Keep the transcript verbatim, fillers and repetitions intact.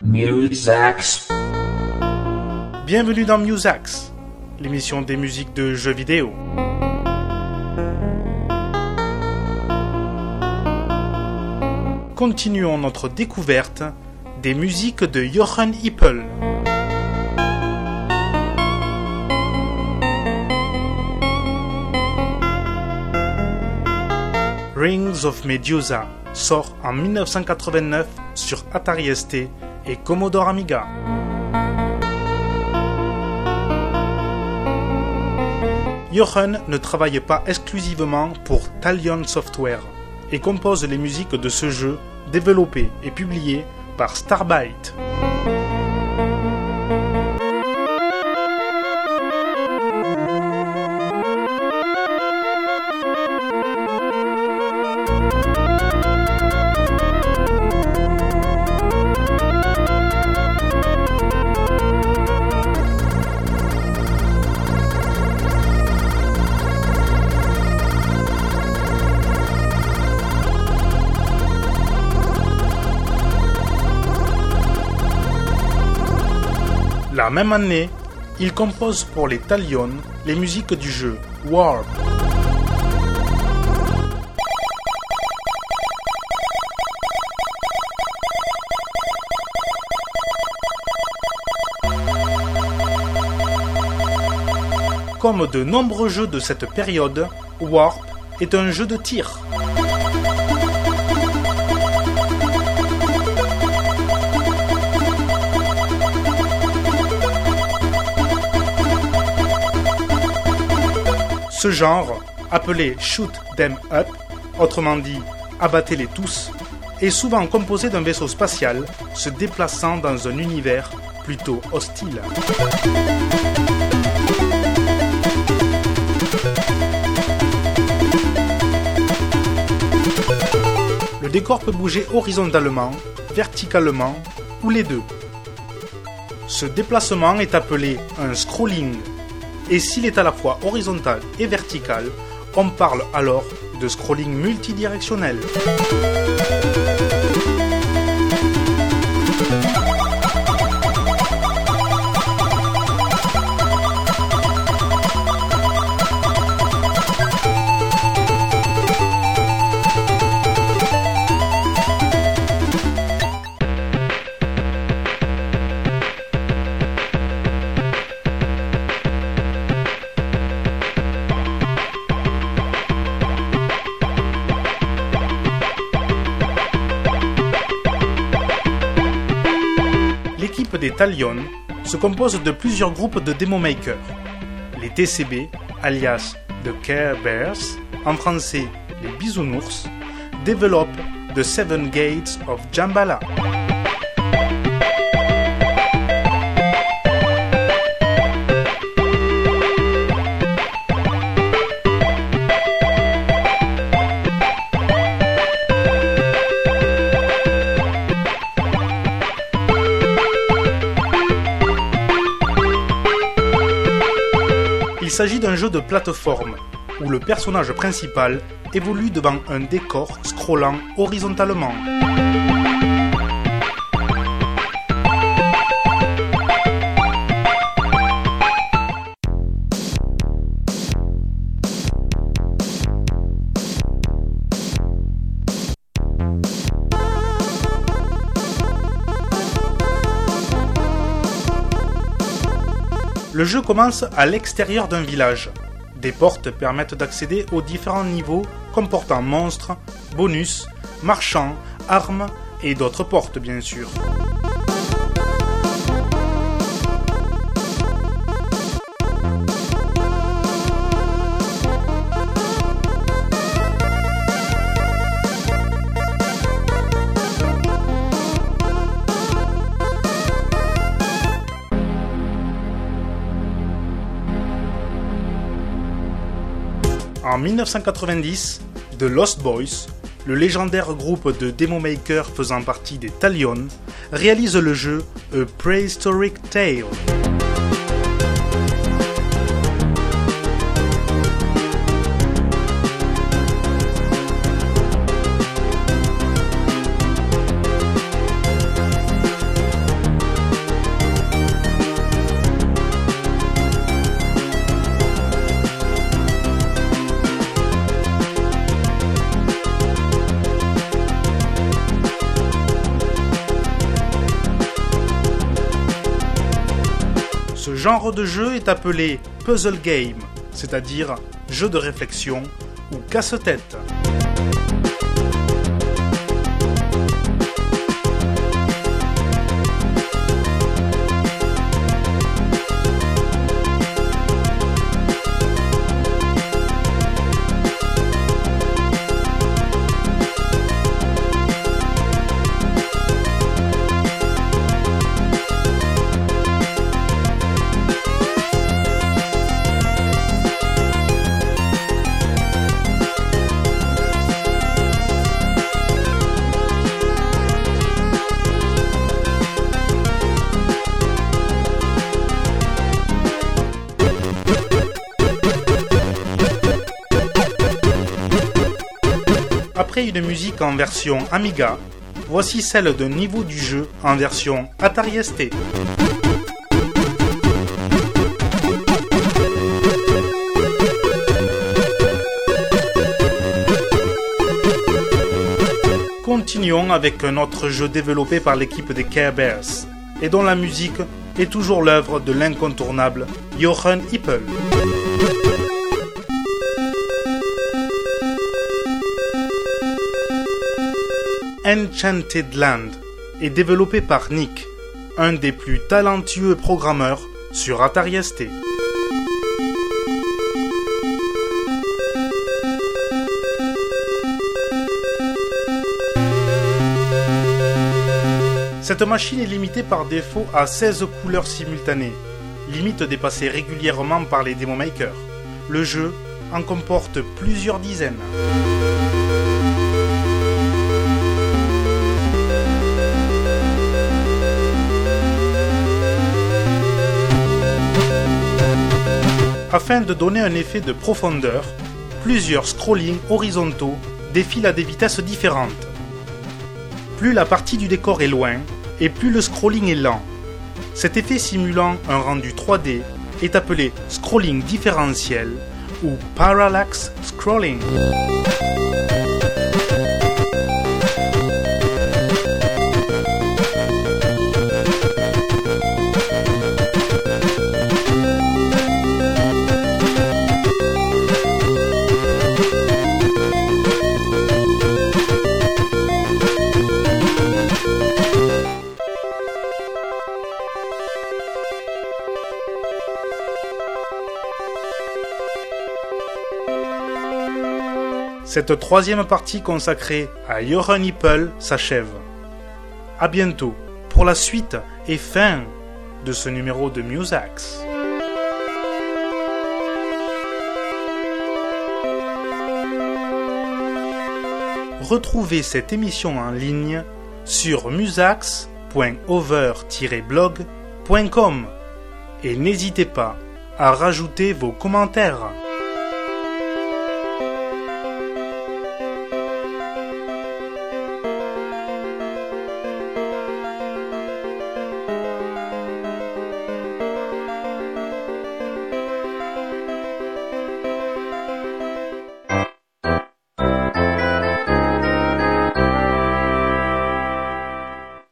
Musax. Bienvenue dans Musax, l'émission des musiques de jeux vidéo. Continuons notre découverte des musiques de Jochen Hippel. Rings of Medusa sort en dix-neuf cent quatre-vingt-neuf sur Atari S T et Commodore Amiga. Jochen ne travaille pas exclusivement pour Talion Software et compose les musiques de ce jeu développé et publié par Starbite. La même année, il compose pour les Talion les musiques du jeu Warp. Comme de nombreux jeux de cette période, Warp est un jeu de tir. Ce genre, appelé Shoot 'em up, autrement dit abattez-les tous, est souvent composé d'un vaisseau spatial se déplaçant dans un univers plutôt hostile. Le décor peut bouger horizontalement, verticalement ou les deux. Ce déplacement est appelé un scrolling. Et s'il est à la fois horizontal et vertical, on parle alors de scrolling multidirectionnel. L'équipe des Talion se compose de plusieurs groupes de demo makers. Les T C B, alias The Care Bears, en français les bisounours, développent The Seven Gates of Jambala. Il s'agit d'un jeu de plateforme où le personnage principal évolue devant un décor scrollant horizontalement. Le jeu commence à l'extérieur d'un village. Des portes permettent d'accéder aux différents niveaux comportant monstres, bonus, marchands, armes et d'autres portes bien sûr. En dix-neuf cent quatre-vingt-dix, The Lost Boys, le légendaire groupe de demo makers faisant partie des Talion, réalise le jeu A Prehistoric Tale. genre de jeu est appelé puzzle game, c'est-à-dire jeu de réflexion ou casse-tête. Après une musique en version Amiga, voici celle d'un niveau du jeu en version Atari S T. Continuons avec un autre jeu développé par l'équipe des Care Bears et dont la musique est toujours l'œuvre de l'incontournable Jochen Hippel. Enchanted Land est développé par Nick, un des plus talentueux programmeurs sur Atari S T. Cette machine est limitée par défaut à seize couleurs simultanées, limite dépassée régulièrement par les demo makers. Le jeu en comporte plusieurs dizaines. Afin de donner un effet de profondeur, plusieurs scrollings horizontaux défilent à des vitesses différentes. Plus la partie du décor est loin, et plus le scrolling est lent. Cet effet simulant un rendu trois D est appelé scrolling différentiel ou parallax scrolling. Cette troisième partie consacrée à Jochen Hippel s'achève. A bientôt pour la suite et fin de ce numéro de Musax. Retrouvez cette émission en ligne sur musax point over tiret blog point com et n'hésitez pas à rajouter vos commentaires.